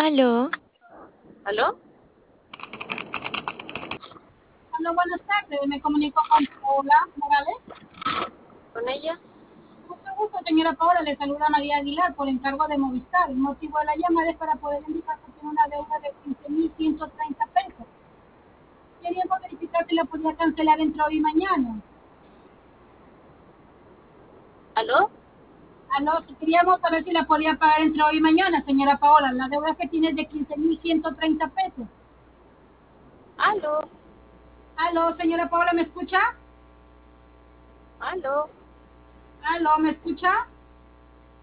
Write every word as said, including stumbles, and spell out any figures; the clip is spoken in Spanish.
Aló, ¿Aló? Hola, buenas tardes. Me comunico con Paola Morales. ¿Con ella? Mucho gusto, señora Paola. Le saluda María Aguilar por encargo de Movistar. El motivo de la llamada es para poder indicar que tiene una deuda de quince mil ciento treinta pesos. Queríamos verificar si la podía cancelar entre hoy y mañana. ¿Aló? Aló, queríamos saber si la podía pagar entre hoy y mañana, señora Paola. La deuda que tiene es de quince mil ciento treinta pesos. ¿Aló? Aló, señora Paola, ¿me escucha? ¿Aló? Aló, ¿me escucha?